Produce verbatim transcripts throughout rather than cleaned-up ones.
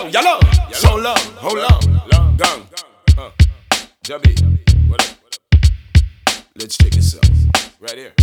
yo, yellow, so long, hold on, long, gang, uh, Jabby, what up? Let's check this out, right here.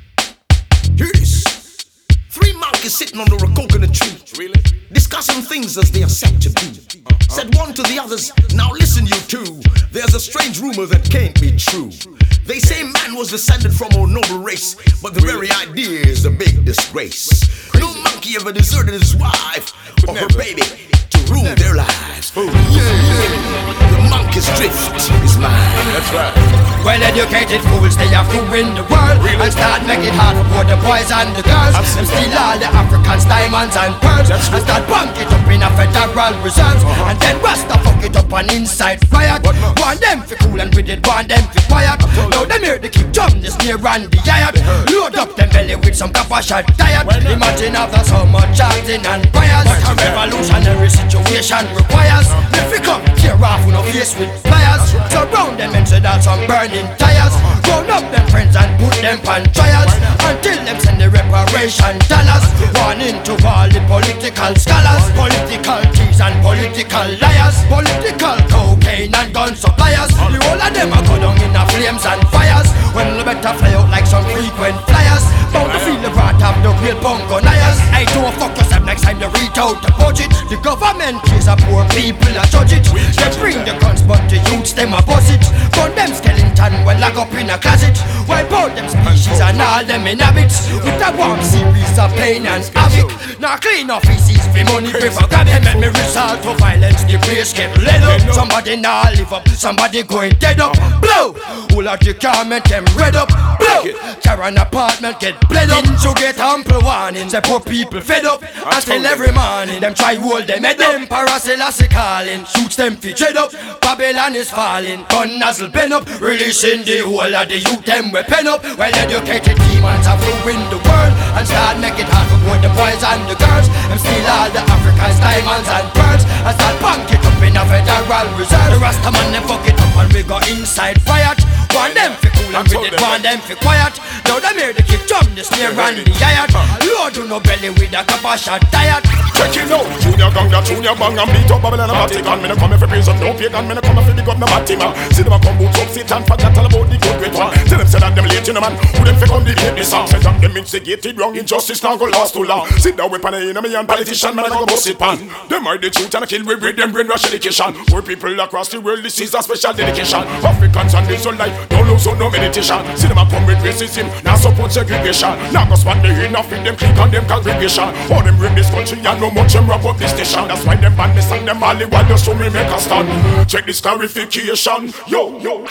Hear this. Three monkeys sitting under a coconut tree, really? Discussing things as they are said to be. Uh-huh. Said one to the others, now listen you two. There's a strange rumor that can't be true. They say man was descended from a noble race, but the really? very idea is a big disgrace. Crazy. No monkey ever deserted his wife or her baby to rule Never. their lives. Ooh. Yeah, yeah. The monkey's drift is mine. That's right. Well-educated fools, they have to win the world, really? And start making it hard for both the boys and the girls. Absolutely. And steal all the Africans, diamonds and pearls. That's and start bunk it up in a federal reserves. uh-huh. And then Rasta fuck it up on inside riot. Want them for cool and with it, want them for quiet. Now them here they keep drum, the snare and the riot. Load up them belly with some copper shot diet. Imagine after so much chanting and prayers. What a revolutionary situation requires. uh-huh. If we come, tear off with no face with flyers. Surround them and say that some burning tires. Round up them friends and put them on trials until them send the reparation dollars. Warning to all the political scholars, political thieves and political liars, political cocaine and gun suppliers. The whole of them are go down in the flames and fires. When they better fly out like some frequent flyers. Bound to feel the brat of the real bungo liars. Hey, don't fuck yourself next time they reach out to budget. The government pays a poor people a judge it. They bring the guns but the youths them a bust it. Burn them skeleton well lock up in a closet. Wipe out them species and all them inhabits. With a warm series of pain and havoc. Now clean off feces for money for grab it. Make me resort to violence, the place get lit up. Somebody now live up, somebody going dead up. Blow! All of the car make them red up. Blow! Car and apartment get bled up. To get ample warnings, the poor people fed up. Until every morning, them try hold them head up. Emperor Selassie calling, shoots them fi dread up. Babylon is falling, gun nozzle bend up. Releasing the whole of the youth them we pen up. Well-educated demons have ruined the world and start make it hard for both the boys and the girls. Them steal all the Africans, diamonds and pearls and start bank it up in a federal reserve. The Rasta man them fuck it up and we go inside riot. Want them fi cool and with it, want them fi quiet. Now them here they keep drum, the snare and the hi-hat. Lord do no belly with a copper shot diet. Check it out, junior gang, that junior bang and beat up Babylon and Vatican. Me no come for praise up, no pagan. Me no come for dig up no Batman. See them a come boots up, sit and forget all about the good great one. Tell them say that them late in the man, who them fi come dictate the song. Say that them instigated wrong, injustice now go last too long. Sit down weapon in me and politician, man I go bust it pan. Them are the truth and I kill we with them brainwash education. Poor people across the world, this is a special dedication. Africans and Israelites, don't lose on no meditation. See them a come with racism, now support segregation. Now go spot the enough in them click on them congregation. All them bring this country and no much them wrap up this station. That's why them ban this and them all the while just so me make a stand. Check this clarification, yo, yo.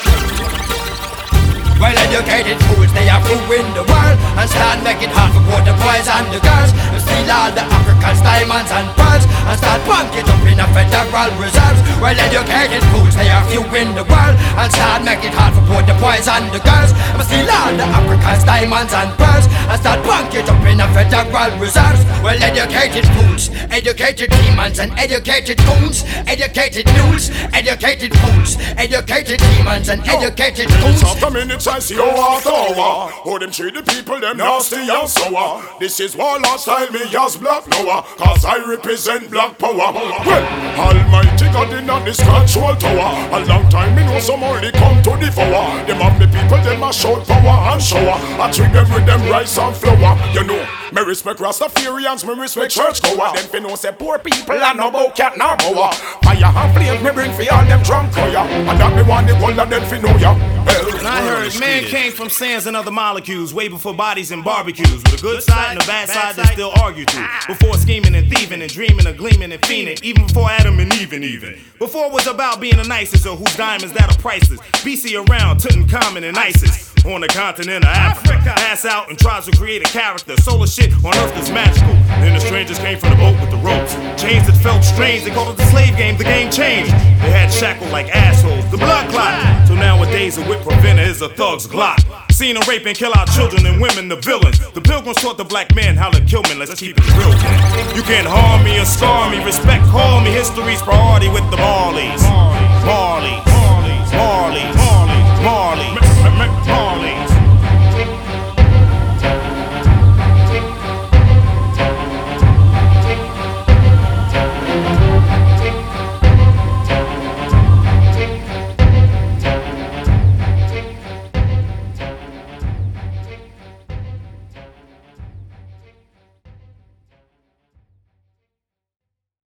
Well-educated fools, they have ruined the world and start making hard for both the boys and the girls. And steal all the Africans, diamonds and pearls and start bank it up in a federal reserves. Well-educated fools, they have ruined the world and start making hard for both the boys and the girls. And steal all the Africans, diamonds and pearls and start bank it up in a federal reserves. Well-educated fools, educated demons and educated goons, educated mules, educated fools, educated demons and educated goons. I see how after hour, how them treat the people, them nasty and sour. This is warlord style, me as Black Noah, cause I represent black power. Well, Almighty God in on this control tower. A long time me know some only come to devour. Them have the people, them a shout power and shower. I treat them with them rice and flour. You know, me respect Rastafarians, me respect churchgoer. Them fi know say poor people and no bow cat nor boa. Fire and flames me bring fi all them drunk choir. And that me want the whole of them fi know ya. And I heard man came from sands and other molecules way before bodies and barbecues. With a good side and a bad side they still argue to. Before scheming and thieving and dreaming and gleaming and fiending. Even before Adam and Eve and even. Before it was about being the nicest or whose diamonds that are priceless. B C around Tutankhamun and ISIS. On the continent of Africa. Pass out and tries to create a character. Solar shit on earth is magical. Then the strangers came from the boat with the ropes. Chains that felt strange, they called it the slave game, the game changed. They had shackled like assholes, the blood clot. So nowadays a whip preventer is a thug's glock. Seen them rape and kill our children and women, the villains. The pilgrims taught the black man how to kill men, let's keep it real. You can't harm me or scar me, respect call me, history's priority with the Marleys. Marleys, Marleys, Marleys, Marleys, Marleys, Marleys.